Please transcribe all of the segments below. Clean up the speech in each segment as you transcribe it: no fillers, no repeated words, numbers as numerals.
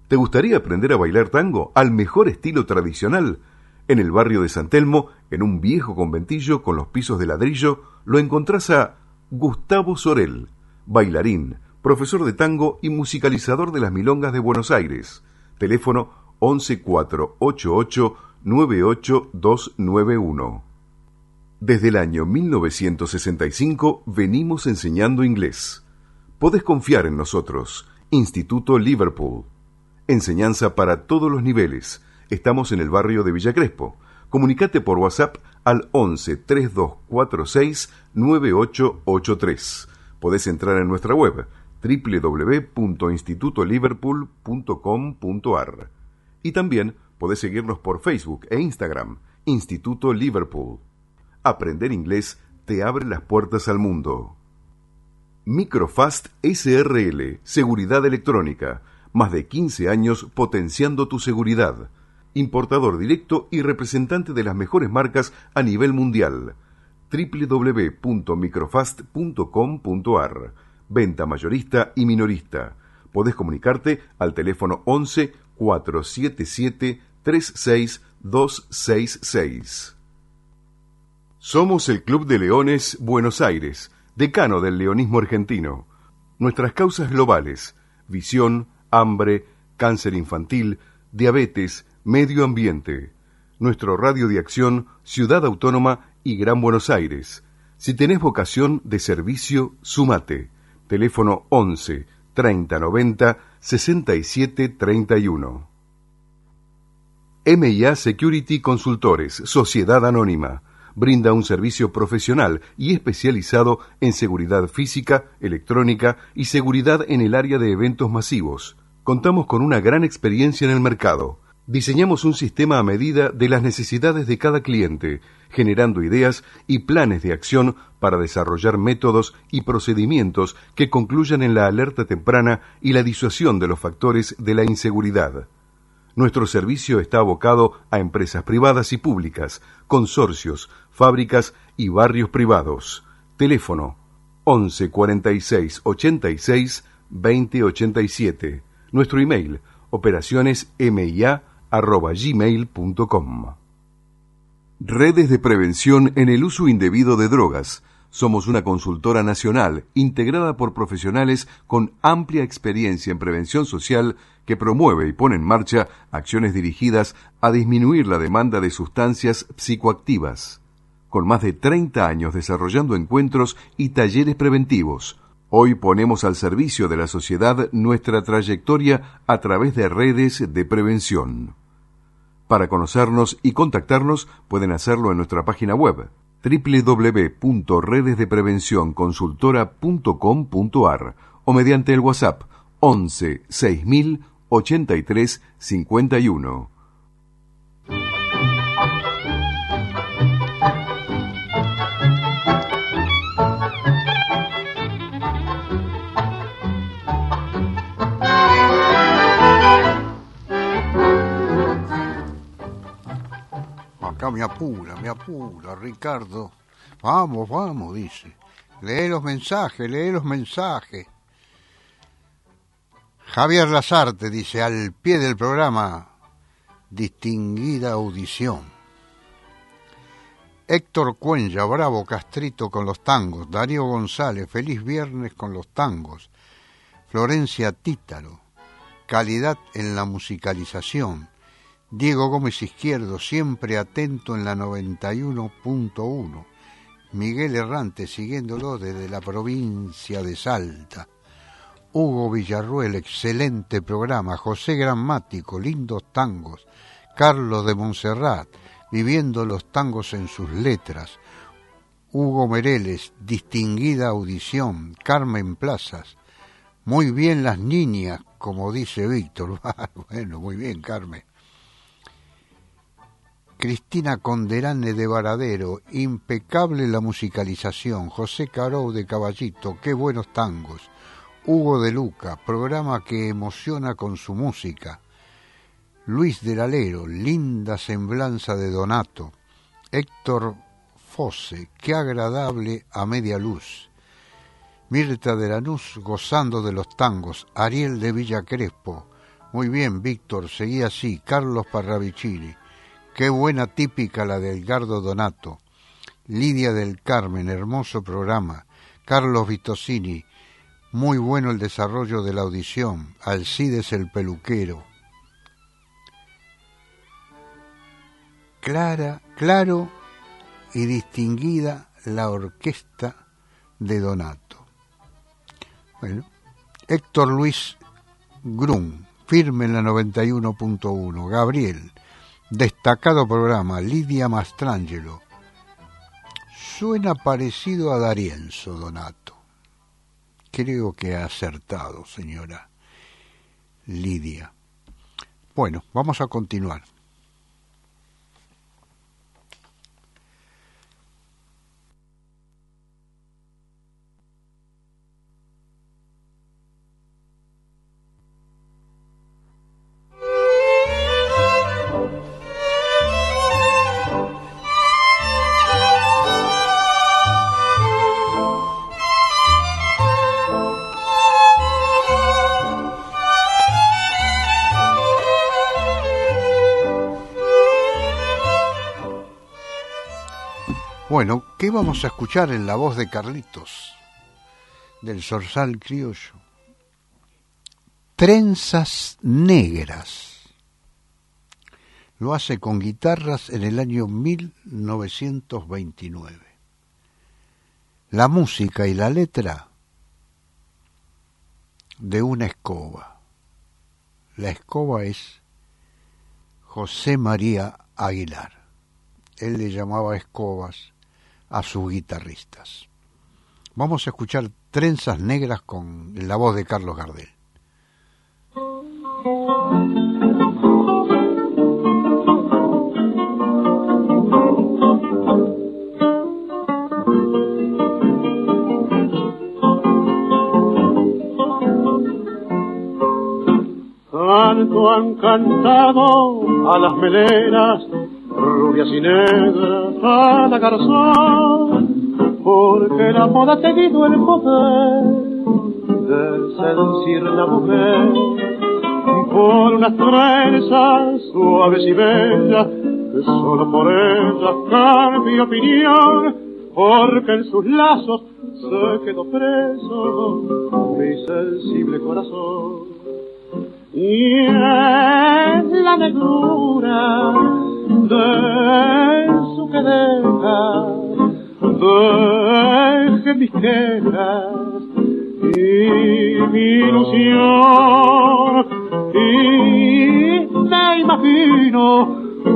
¿Te gustaría aprender a bailar tango al mejor estilo tradicional? En el barrio de San Telmo, en un viejo conventillo con los pisos de ladrillo, lo encontrás a Gustavo Sorel, bailarín, profesor de tango y musicalizador de las milongas de Buenos Aires. Teléfono 11-488-98291. Desde el año 1965 venimos enseñando inglés. Podés confiar en nosotros. Instituto Liverpool. Enseñanza para todos los niveles. Estamos en el barrio de Villa Crespo. Comunicate por WhatsApp al 11-3246-9883. Podés entrar en nuestra web www.institutoliverpool.com.ar y también podés seguirnos por Facebook e Instagram, Instituto Liverpool. Aprender inglés te abre las puertas al mundo. Microfast SRL, Seguridad Electrónica. Más de 15 años potenciando tu seguridad. Importador directo y representante de las mejores marcas a nivel mundial. www.microfast.com.ar. Venta mayorista y minorista. Podés comunicarte al teléfono 11-477-36266. Somos el Club de Leones Buenos Aires, decano del leonismo argentino. Nuestras causas globales: visión, hambre, cáncer infantil, diabetes, medio ambiente. Nuestro radio de acción, Ciudad Autónoma y Gran Buenos Aires. Si tenés vocación de servicio, sumate. Teléfono 11 30 90 67 31. M&A Security Consultores, Sociedad Anónima. Brinda un servicio profesional y especializado en seguridad física, electrónica y seguridad en el área de eventos masivos. Contamos con una gran experiencia en el mercado. Diseñamos un sistema a medida de las necesidades de cada cliente, generando ideas y planes de acción para desarrollar métodos y procedimientos que concluyan en la alerta temprana y la disuasión de los factores de la inseguridad. Nuestro servicio está abocado a empresas privadas y públicas, consorcios, fábricas y barrios privados. Teléfono 11 46 86 20 87. Nuestro email operacionesmia@gmail.com. Redes de prevención en el uso indebido de drogas. Somos una consultora nacional integrada por profesionales con amplia experiencia en prevención social que promueve y pone en marcha acciones dirigidas a disminuir la demanda de sustancias psicoactivas. Con más de 30 años desarrollando encuentros y talleres preventivos, hoy ponemos al servicio de la sociedad nuestra trayectoria a través de redes de prevención. Para conocernos y contactarnos pueden hacerlo en nuestra página web www.redesdeprevencionconsultora.com.ar o mediante el WhatsApp 11 6000 83 51. Acá me apura, Ricardo. Vamos, dice. Lee los mensajes. Javier Lazarte dice, al pie del programa, distinguida audición. Héctor Cuenya, bravo Castrito con los tangos. Darío González, feliz viernes con los tangos. Florencia Títaro, calidad en la musicalización. Diego Gómez Izquierdo, siempre atento en la 91.1. Miguel Errante, siguiéndolo desde la provincia de Salta. Hugo Villarruel, excelente programa. José Gramático, lindos tangos. Carlos de Montserrat, viviendo los tangos en sus letras. Hugo Mereles, distinguida audición. Carmen Plazas, muy bien las niñas, como dice Víctor. Bueno, muy bien, Carmen. Cristina Conderane de Varadero, impecable la musicalización. José Carou de Caballito, qué buenos tangos. Hugo de Luca, programa que emociona con su música. Luis del Alero, linda semblanza de Donato. Héctor Fosse, qué agradable a media luz. Mirta de Lanús, gozando de los tangos. Ariel de Villa Crespo, Muy bien, Víctor, seguí así. Carlos Parravicini. Qué buena típica la de Edgardo Donato. Lidia del Carmen, hermoso programa. Carlos Vitosini, muy bueno el desarrollo de la audición. Alcides el peluquero. Claro y distinguida la orquesta de Donato. Bueno, Héctor Luis Grun, firme en la 91.1. Gabriel, destacado programa. Lidia Mastrangelo. Suena parecido a D'Arienzo, Donato. Creo que ha acertado, señora Lidia. Bueno, vamos a continuar. Bueno, ¿qué vamos a escuchar en la voz de Carlitos, del Zorzal Criollo? Trenzas Negras. Lo hace con guitarras en el año 1929. La música y la letra de una escoba. La escoba es José María Aguilar. Él le llamaba escobas a sus guitarristas. Vamos a escuchar Trenzas Negras con la voz de Carlos Gardel. Tanto han cantado a las melenas rubias y negras a la garzón, porque la moda ha tenido el poder de seducir la mujer por unas trenzas suaves y bellas, que solo por ellas cambio opinión, porque en sus lazos se quedó preso mi sensible corazón. Y en la negrura de su quedeja deje mis quejas y mi ilusión, y me imagino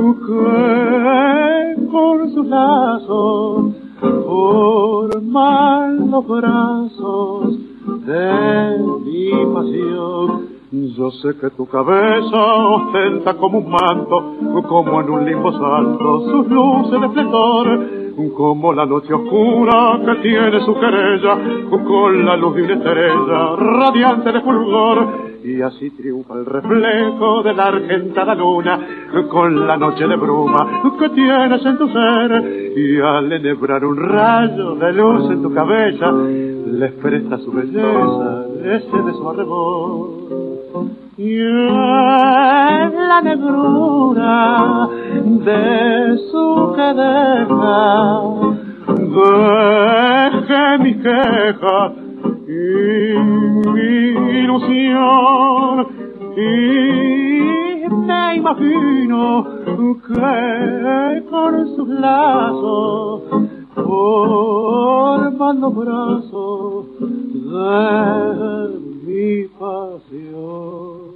que por sus lazos forman los brazos de mi pasión. Yo sé que tu cabeza ostenta como un manto, como en un limbo santo, sus luces de esplendor, como la noche oscura que tiene su querella, con la luz de una estrella radiante de fulgor. Y así triunfa el reflejo de la argentada luna, con la noche de bruma que tienes en tu ser. Y al enhebrar un rayo de luz en tu cabeza, les presta su belleza, ese de su arrebol. Y en la negrura de su quedeja deje mis quejas y mi ilusión, y me imagino que con sus lazos forman los brazos de mi pasión.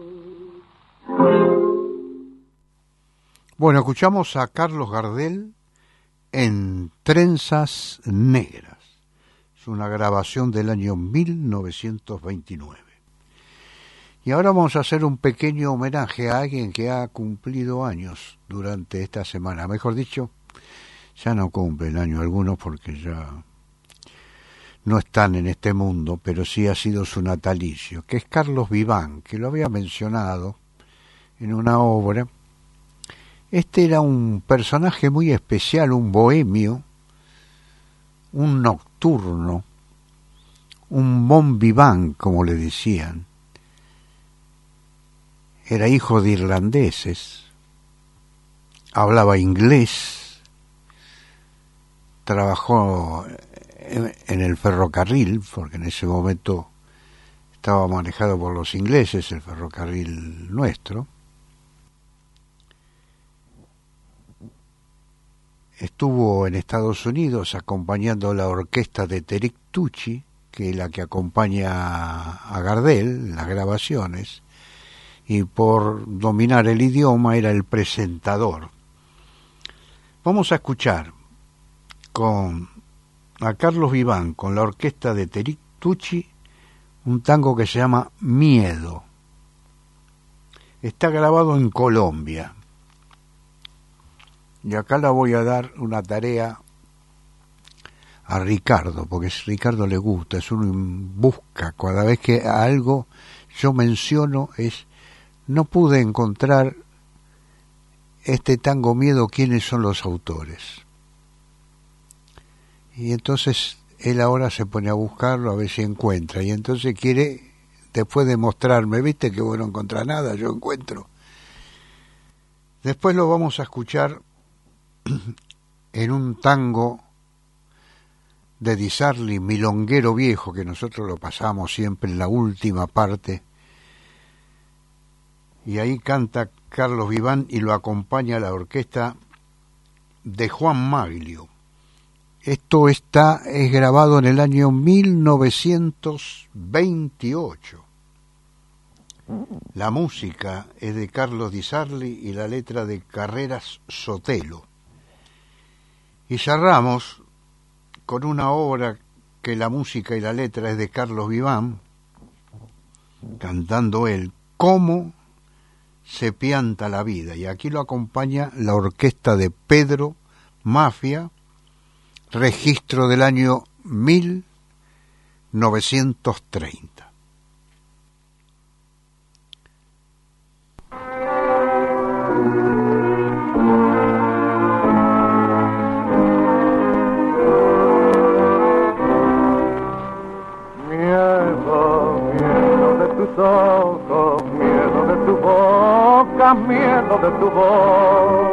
Bueno, escuchamos a Carlos Gardel en Trenzas Negras. Es una grabación del año 1929. Y ahora vamos a hacer un pequeño homenaje a alguien que ha cumplido años durante esta semana. Mejor dicho, ya no cumplen años algunos porque ya no están en este mundo, pero sí ha sido su natalicio, que es Carlos Vivan, que lo había mencionado en una obra. Este era un personaje muy especial, un bohemio, un nocturno, un bon vivant, como le decían. era hijo de irlandeses, hablaba inglés, trabajó en el ferrocarril, porque en ese momento estaba manejado por los ingleses, el ferrocarril nuestro. Estuvo en Estados Unidos acompañando la orquesta de Eric Tucci, que es la que acompaña a Gardel en las grabaciones, y por dominar el idioma era el presentador. Vamos a escuchar a Carlos Vivan con la orquesta de Eric Tucci un tango que se llama Miedo. Está grabado en Colombia. Y acá la voy a dar una tarea a Ricardo, porque a Ricardo le gusta, es uno busca, cada vez que algo yo menciono no pude encontrar este tango Miedo, quiénes son los autores. Y entonces él ahora se pone a buscarlo a ver si encuentra, y entonces quiere, después de mostrarme, viste que vos no encontrás nada, yo encuentro. Después lo vamos a escuchar en un tango de Di Sarli, Milonguero Viejo, que nosotros lo pasamos siempre en la última parte, y ahí canta Carlos Vivan y lo acompaña la orquesta de Juan Maglio. Esto es grabado en el año 1928. La música es de Carlos Di Sarli y la letra de Carreras Sotelo. Y cerramos con una obra que la música y la letra es de Carlos Vivan, cantando él, ¿Cómo se pianta la vida? Y aquí lo acompaña la orquesta de Pedro Mafia, registro del año 1930. Ojos, miedo de tu boca, miedo de tu voz.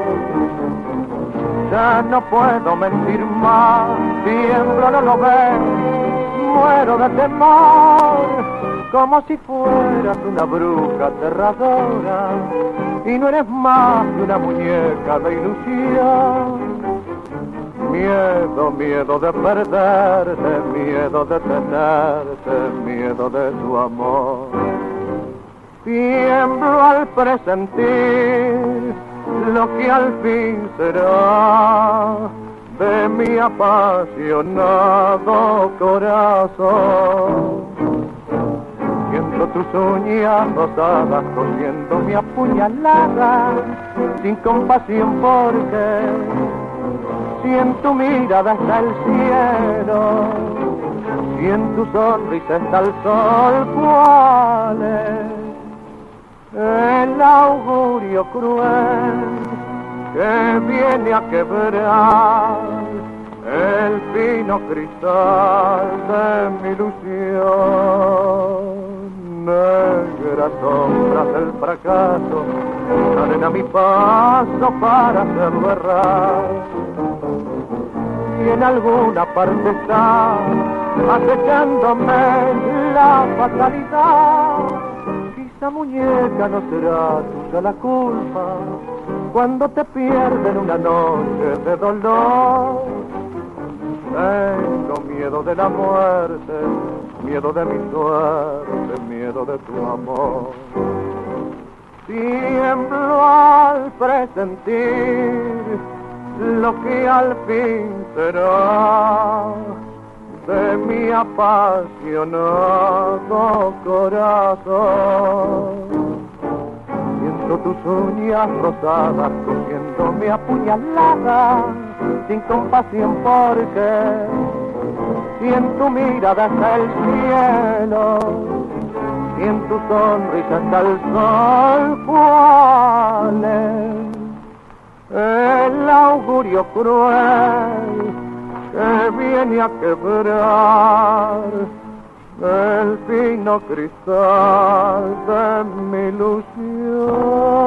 Ya no puedo mentir más, tiemblo, no lo ves, muero de temor, como si fueras una bruja aterradora, y no eres más que una muñeca de ilusión. Miedo, miedo de perderte, miedo de tenerte, miedo de tu amor. Tiemblo al presentir lo que al fin será de mi apasionado corazón. Siento tus uñas rosadas cosiendo mi apuñalada, sin compasión porque si en tu mirada está el cielo, si en tu sonrisa está el sol, ¿cuál es el augurio cruel que viene a quebrar el fino cristal de mi ilusión? Negras sombras del fracaso salen a mi paso para hacerlo errar, y en alguna parte está acechándome la fatalidad. Quizá, muñeca, no será tuya la culpa cuando te pierden una noche de dolor. Tengo miedo de la muerte, miedo de mi suerte, miedo de tu amor. Tiemblo al presentir lo que al fin será de mi apasionado corazón. Siento tus uñas rosadas cosiendo mi apuñalada, sin compasión porque si en tu mirada está el cielo, si en tu sonrisa está el sol, ¿cuál es el augurio cruel que viene a quebrar el fino cristal de mi ilusión.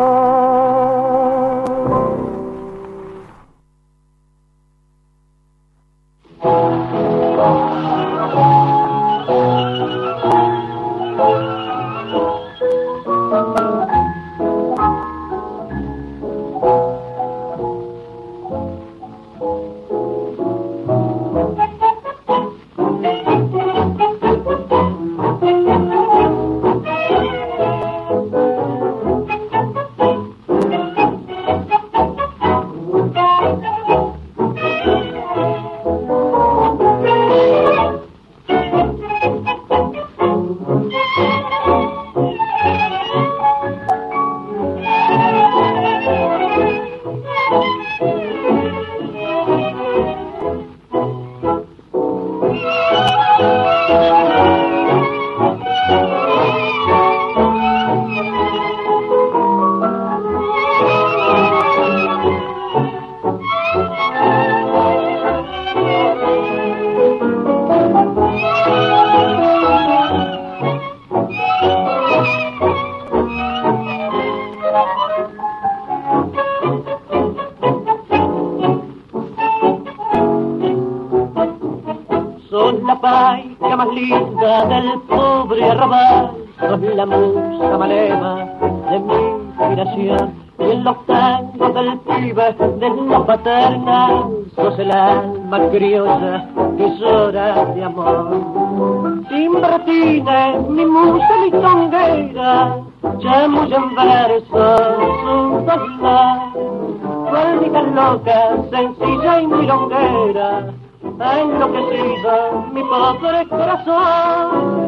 Del pobre arrabal, sos la musa maleva de mi inspiración, y en los tangos del pibe de la paterna, sos el alma criolla que llora de amor. Timbratina, mi musa litonguera, chamulla en versos, un solar, cuálmica loca, sencilla y milonguera, ha enloquecido mi pobre corazón.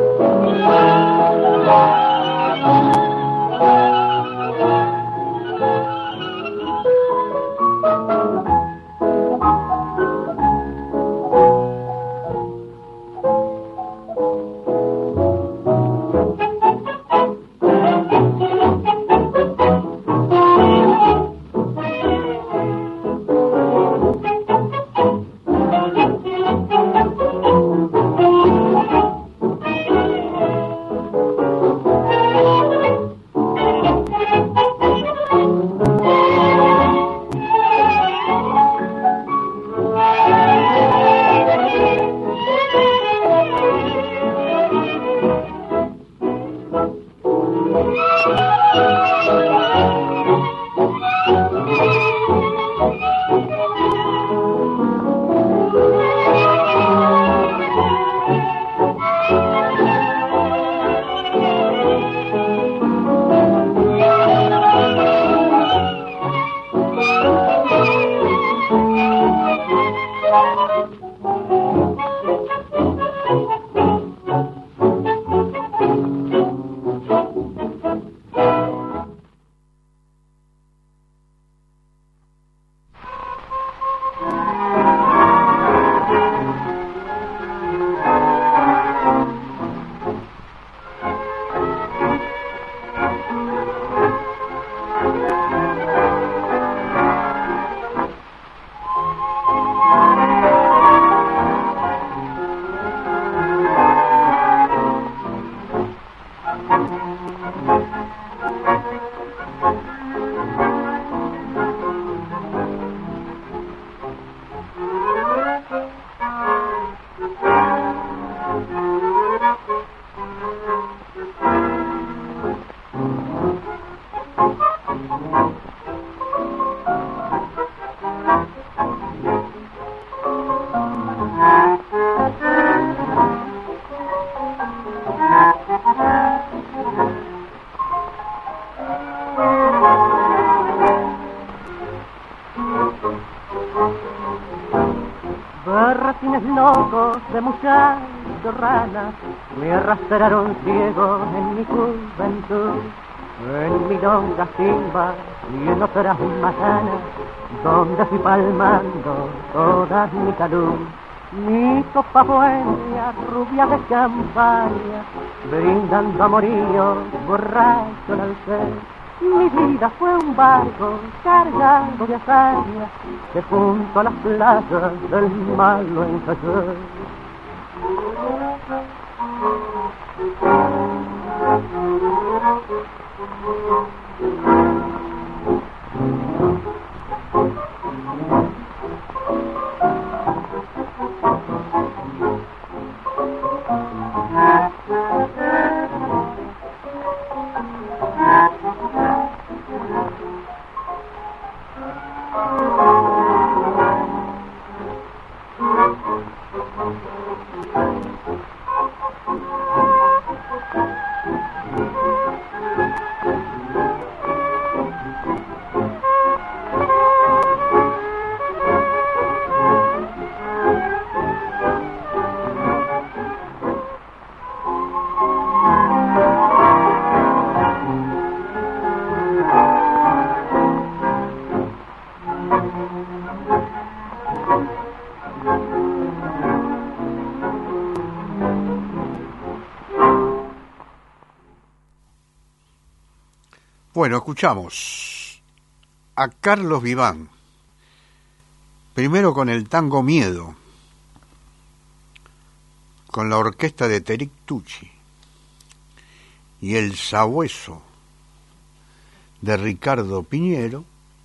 Berretines locos de muchachos ranas me arrastraron ciego en mi juventud. En milongas silvas y en otras matanas, donde fui palmando toda mi salud. Mi copa bohemia, rubia de champaña, brindando amorío, borracho al alcé. Mi vida fue un barco cargado de hazaña que junto a las playas del malo encalló. Bueno, escuchamos a Carlos Vivan, primero con el tango Miedo, con la orquesta de Teric Tucci, y el Sabueso de Ricardo Piñero.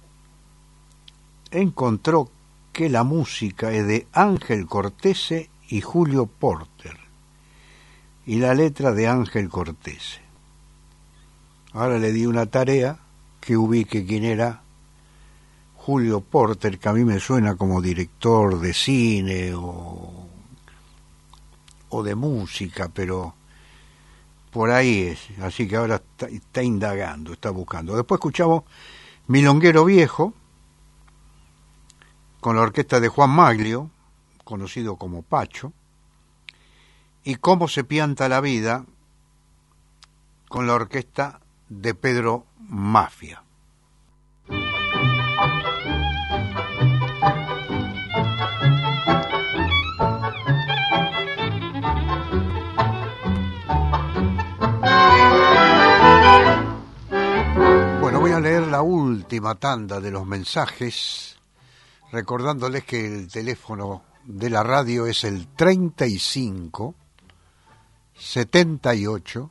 Encontró que la música es de Ángel Cortese y Julio Porter, y la letra de Ángel Cortese. Ahora le di una tarea que ubique quién era Julio Porter, que a mí me suena como director de cine o de música, pero por ahí es. Así que ahora está indagando, está buscando. Después escuchamos Milonguero Viejo, con la orquesta de Juan Maglio, conocido como Pacho, y Cómo se pianta la vida, con la orquesta de Pedro Mafia. Bueno, voy a leer la última tanda de los mensajes, recordándoles que el teléfono de la radio es el 35 78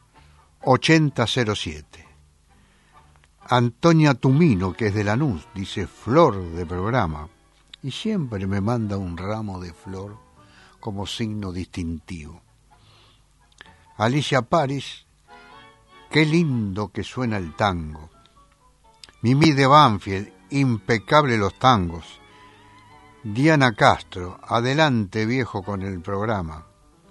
8007. Antonia Tumino, que es de Lanús, dice flor de programa, y siempre me manda un ramo de flor como signo distintivo. Alicia Paris, qué lindo que suena el tango. Mimi de Banfield, impecable los tangos. Diana Castro, adelante viejo con el programa.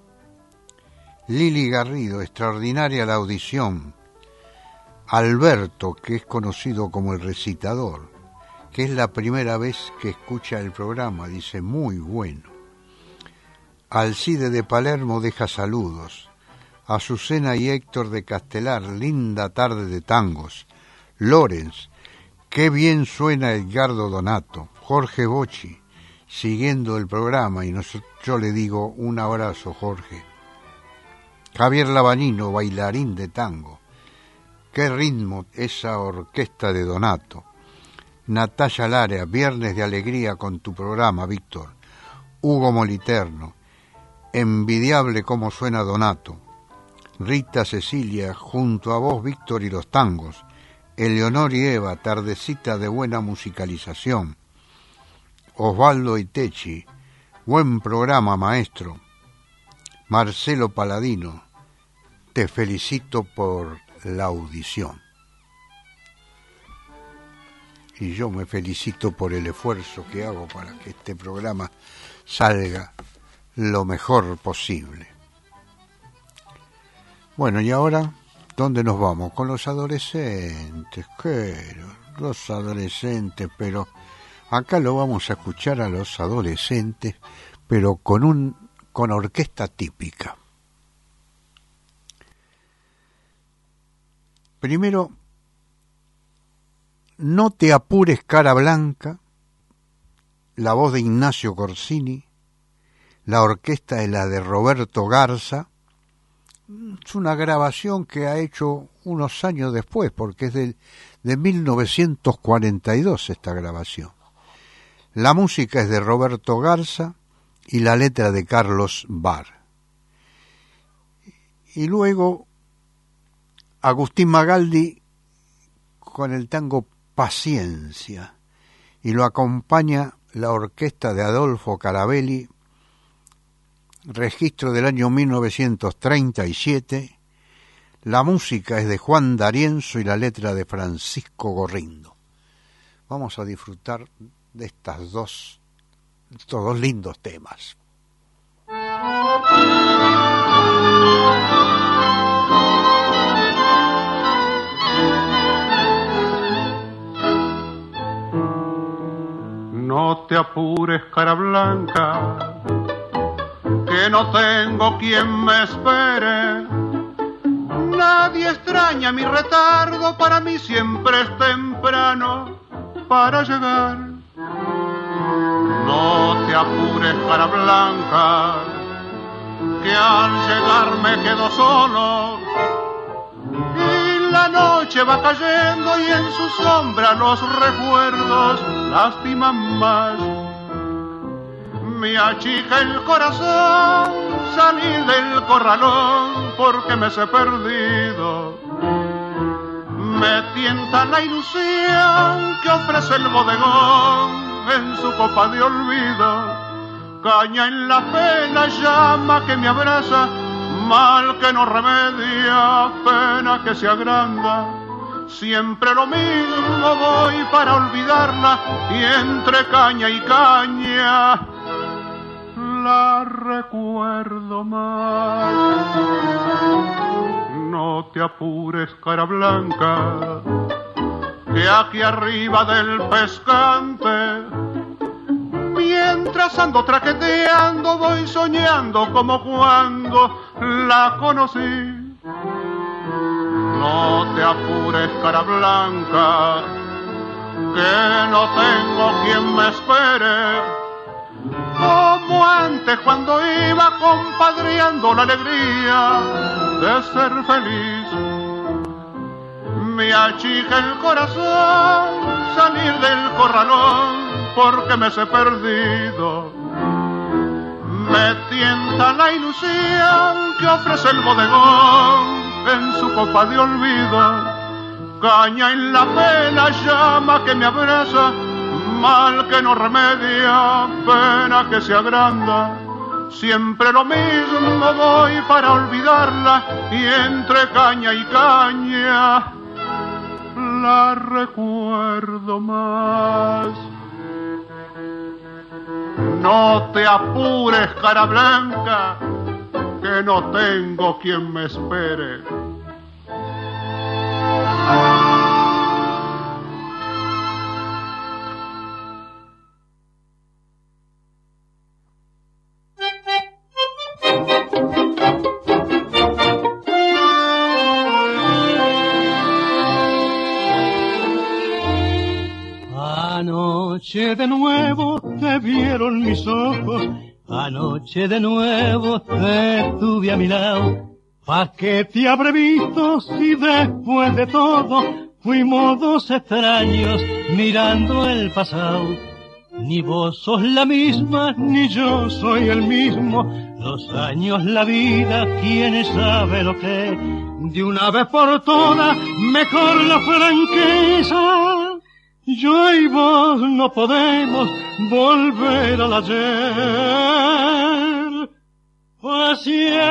Lili Garrido, extraordinaria la audición. Alberto, que es conocido como el recitador, que es la primera vez que escucha el programa, dice muy bueno. Alcide de Palermo deja saludos. Azucena y Héctor de Castelar, linda tarde de tangos. Lorenz, qué bien suena Edgardo Donato. Jorge Bocci, siguiendo el programa, y yo le digo un abrazo, Jorge. Javier Lavanino, bailarín de tango. Qué ritmo esa orquesta de Donato. Natalia Lara, viernes de alegría con tu programa, Víctor. Hugo Moliterno, envidiable cómo suena Donato. Rita Cecilia, junto a vos, Víctor, y los tangos. Eleonor y Eva, tardecita de buena musicalización. Osvaldo Itechi, buen programa, maestro. Marcelo Paladino, te felicito por la audición. Y yo me felicito por el esfuerzo que hago para que este programa salga lo mejor posible. Bueno, y ahora, ¿dónde nos vamos? Con los adolescentes, los adolescentes, pero acá lo vamos a escuchar a los adolescentes, pero con orquesta típica. Primero, No te apures, cara blanca, la voz de Ignacio Corsini, la orquesta es la de Roberto Garza. Es una grabación que ha hecho unos años después, porque es de 1942 esta grabación. La música es de Roberto Garza y la letra de Carlos Barr. Y luego Agustín Magaldi con el tango Paciencia, y lo acompaña la orquesta de Adolfo Carabelli, registro del año 1937, la música es de Juan D'Arienzo y la letra de Francisco Gorrindo. Vamos a disfrutar de estos dos lindos temas. No te apures, cara blanca, que no tengo quien me espere. Nadie extraña mi retardo, para mí siempre es temprano para llegar. No te apures, cara blanca, que al llegar me quedo solo. Y la noche va cayendo y en su sombra los recuerdos lastiman más. Me achica el corazón salir del corralón porque me sé perdido. Me tienta la ilusión que ofrece el bodegón en su copa de olvido. Caña en la pena, llama que me abraza, mal que no remedia, pena que se agranda. Siempre lo mismo voy para olvidarla, y entre caña y caña la recuerdo más. No te apures, cara blanca, que aquí arriba del pescante, mientras ando traqueteando, voy soñando como cuando la conocí. No te apures, cara blanca, que no tengo quien me espere, como antes cuando iba compadreando la alegría de ser feliz. Me achica el corazón salir del corralón porque me sé perdido. Me tienta la ilusión que ofrece el bodegón en su copa de olvido. Caña en la pena, llama que me abraza, mal que no remedia, pena que se agranda. Siempre lo mismo voy para olvidarla, y entre caña y caña la recuerdo más. No te apures, cara blanca, que no tengo quien me espere. Anoche de nuevo te vieron mis ojos, anoche de nuevo te tuve a mi lado. ¿Pa' qué te habré visto si después de todo fuimos dos extraños mirando el pasado? Ni vos sos la misma, ni yo soy el mismo. Los años, la vida, quién sabe lo que. De una vez por todas, mejor la franqueza. Yo y vos no podemos volver al ayer. Paciencia,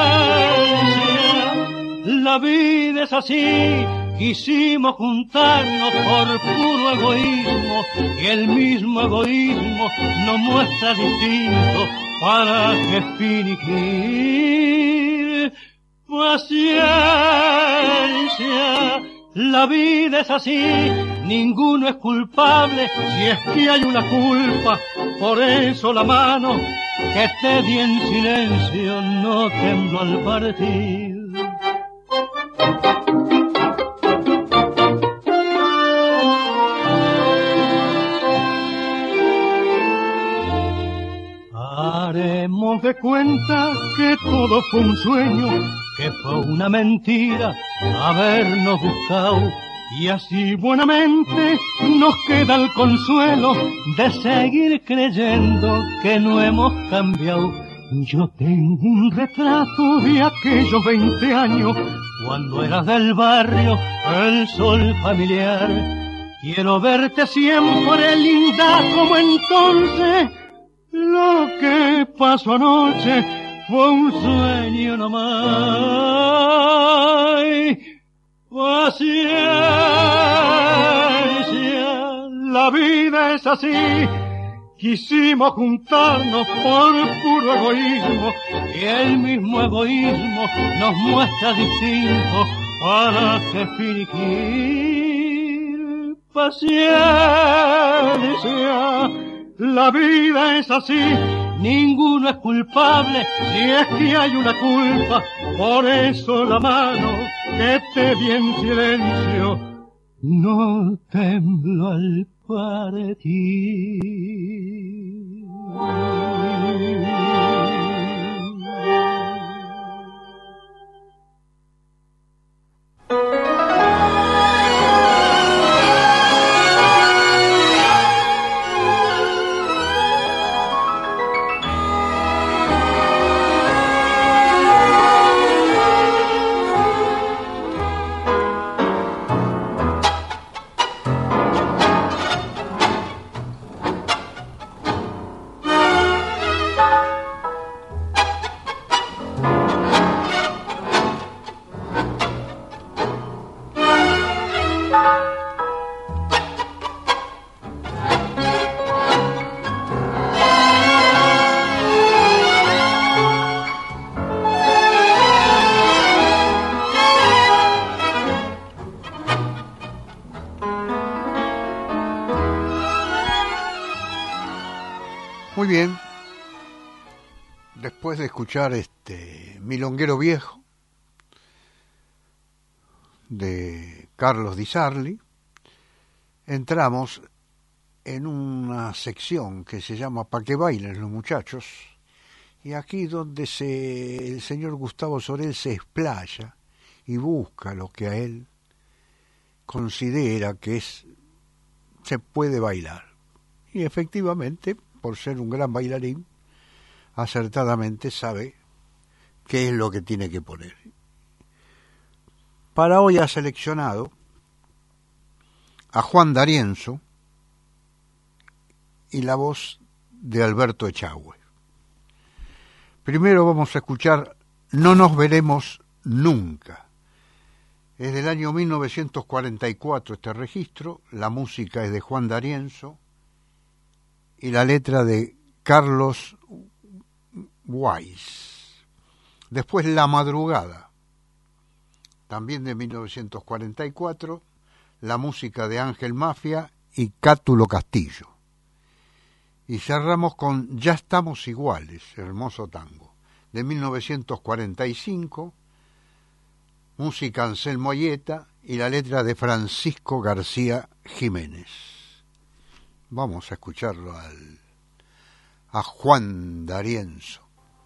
la vida es así. Quisimos juntarnos por puro egoísmo, y el mismo egoísmo nos muestra distinto. ¿Para qué fingir? Paciencia, la vida es así. Ninguno es culpable si es que hay una culpa. Por eso la mano que te di en silencio no tembló al partir. Haremos de cuenta que todo fue un sueño, que fue una mentira habernos buscado, y así buenamente nos queda el consuelo de seguir creyendo que no hemos cambiado, Yo tengo un retrato de aquellos 20 años, cuando eras del barrio, el sol familiar. Quiero verte siempre linda como entonces. Lo que pasó anoche fue un sueño nomás. Paciencia, la vida es así. Quisimos juntarnos por puro egoísmo y el mismo egoísmo nos muestra distintos. ¿Para qué fingir? Paciencia, la vida es así. Ninguno es culpable si es que hay una culpa. Por eso la mano que te di en silencio no tembló al partir. Muy bien, después de escuchar Milonguero Viejo de Carlos Di Sarli, entramos en una sección que se llama Pa' que bailen los muchachos, y aquí donde el señor Gustavo Sorel se explaya y busca lo que a él considera que se puede bailar. Y efectivamente, por ser un gran bailarín, acertadamente sabe qué es lo que tiene que poner. Para hoy ha seleccionado a Juan D'Arienzo y la voz de Alberto Echagüe. Primero vamos a escuchar No nos veremos nunca. Es del año 1944 este registro, la música es de Juan D'Arienzo y la letra de Carlos Weiss. Después La Madrugada, también de 1944, la música de Ángel Mafia y Cátulo Castillo. Y cerramos con Ya estamos iguales, hermoso tango, de 1945, música Anselmo Ayeta y la letra de Francisco García Jiménez. Vamos a escucharlo a Juan D'Arienzo.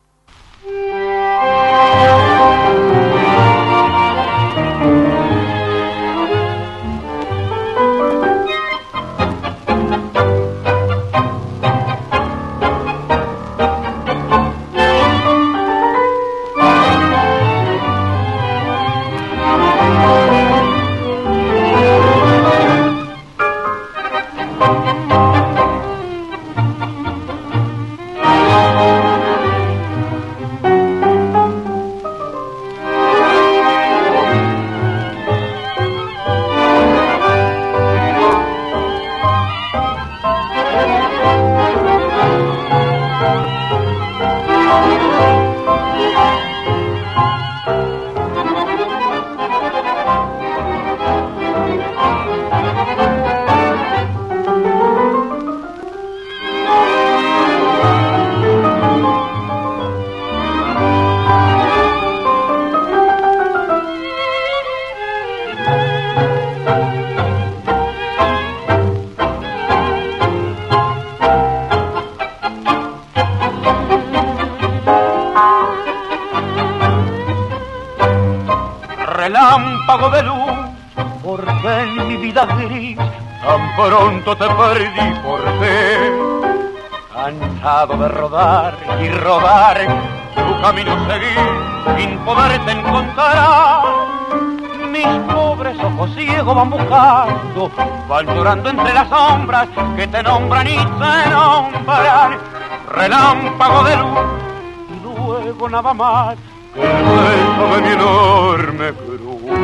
Relámpago de luz, porque en mi vida gris tan pronto te perdí por qué. cansado de rodar y rodar, tu camino seguir sin poderte encontrar. Mis pobres ojos ciegos van buscando, van llorando entre las sombras que te nombran y te nombran. Relámpago de luz y luego nada más que el beso de mi enorme cruz.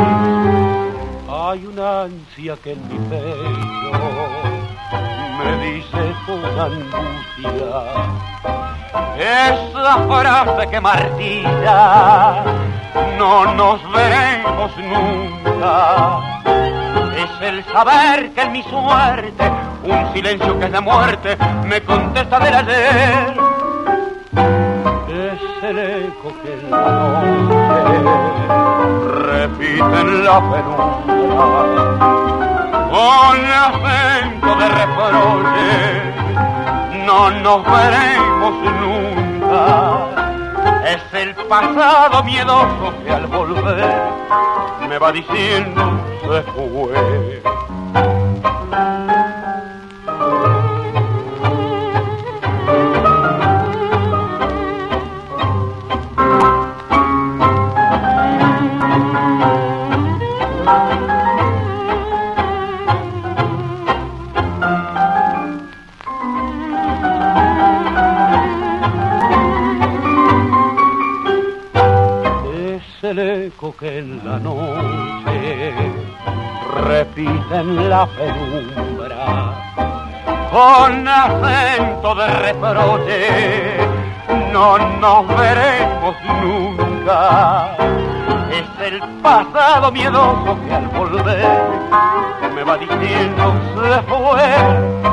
Hay una ansia que en mi pecho me dice con angustia esa frase que martilla: no nos veremos nunca. Es el saber que en mi suerte un silencio que es de muerte me contesta del ayer. Es el eco que en la noche repite en la penumbra con acento de reproche: no nos veremos nunca. Es el pasado miedoso que al volver me va diciendo se fue. El eco que en la noche repite en la penumbra con acento de reproche: no nos veremos nunca. Es el pasado miedoso que al volver me va diciendo se fue.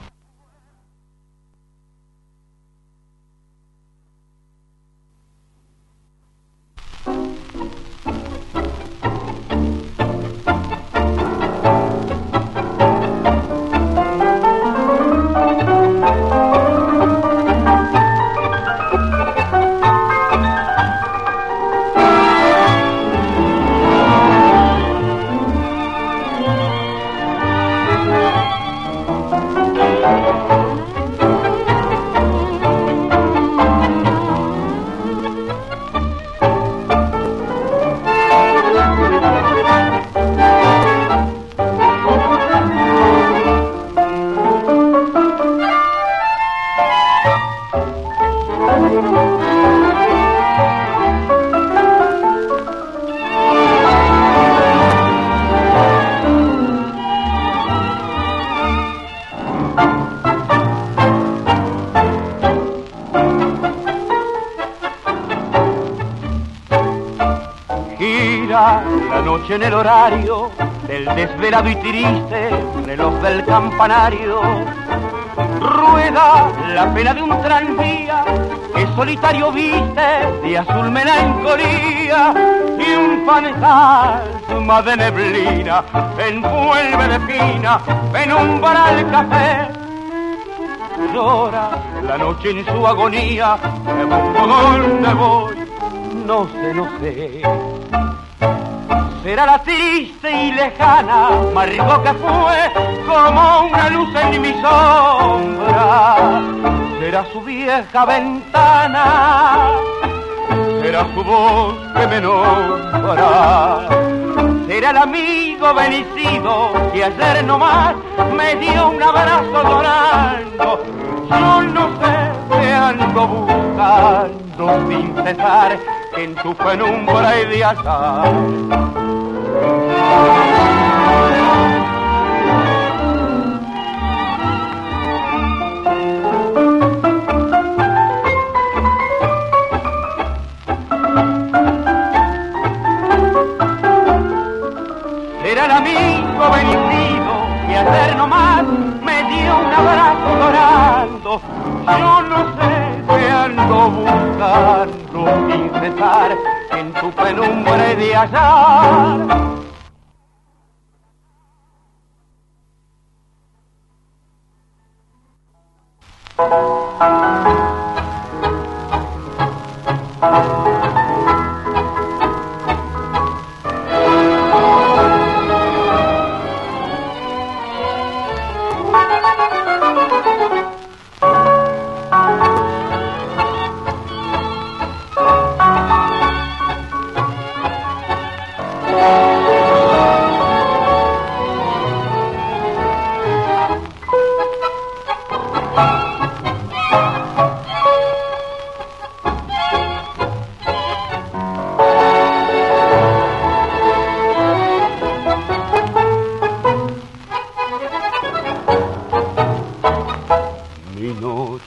La noche en el horario del desvelado y triste reloj del campanario. Rueda la pena de un tranvía que solitario viste de azul melancolía, y un fantasma de neblina envuelve de pina penumbra el café. Llora la noche en su agonía, me busco donde voy, no sé. Será la triste y lejana Margot que fue como una luz en mi sombra. Será su vieja ventana, será su voz que me nombra. Será el amigo vencido que ayer nomás me dio un abrazo llorando. Yo no sé, te ando buscando sin cesar en tu penumbra y de azar. Era el amigo vencido que ayer nomás me dio un abrazo llorando. Yo no sé, te ando buscando sin cesar en tu penumbra y de hallar.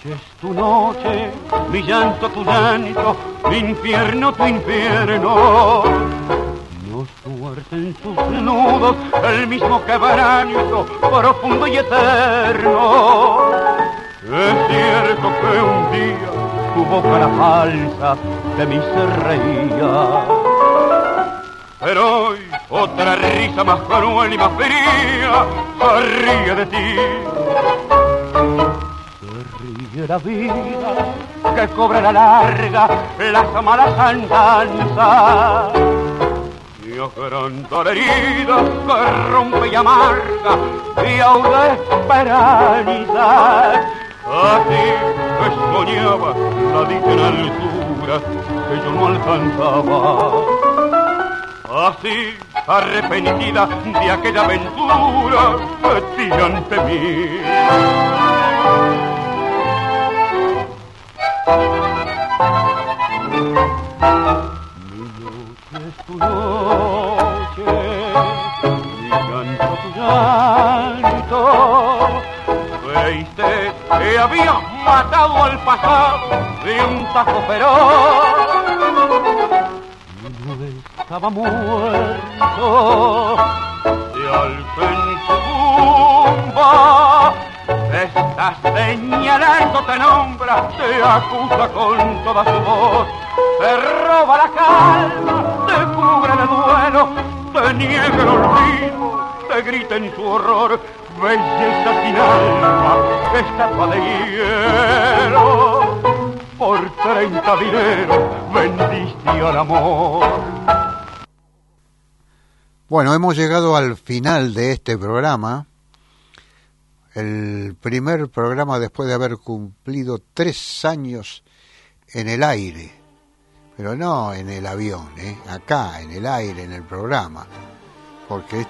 noche es tu noche, mi llanto tu llanto, mi infierno tu infierno. Nos fuerte en sus nudos el mismo quebranto, profundo y eterno. Es cierto que un día tu boca la falsa de mí se reía, pero hoy otra risa más cruel y más fría se ríe de ti. Se ríe la vida que cobra la larga las malas andanzas y agranda la herida que rompe y amarga y auda esperanza. Así que soñaba la dicha en altura que yo no alcanzaba. Así, arrepentida de aquella aventura que tira ante mí. Mi noche es tu noche, mi llanto tu llanto. Creíste que había matado al pasado de un tajo feroz. Estaba muerto, y al fin su tumba te está señalando, te nombra, te acusa con toda su voz, te roba la calma, te cubre de duelo, te niega el olvido, te grita en su horror, belleza sin alma, estatua de hielo. Por 30 dineros vendiste al amor. Bueno, hemos llegado al final de este programa, el primer programa después de haber cumplido 3 años en el aire, pero no en el avión, acá en el aire, en el programa, porque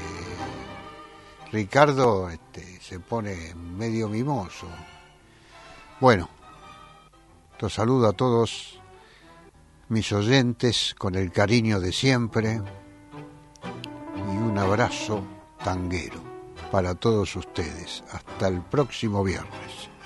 Ricardo se pone medio mimoso. Bueno, los saludo a todos mis oyentes con el cariño de siempre y un abrazo tanguero para todos ustedes. Hasta el próximo viernes.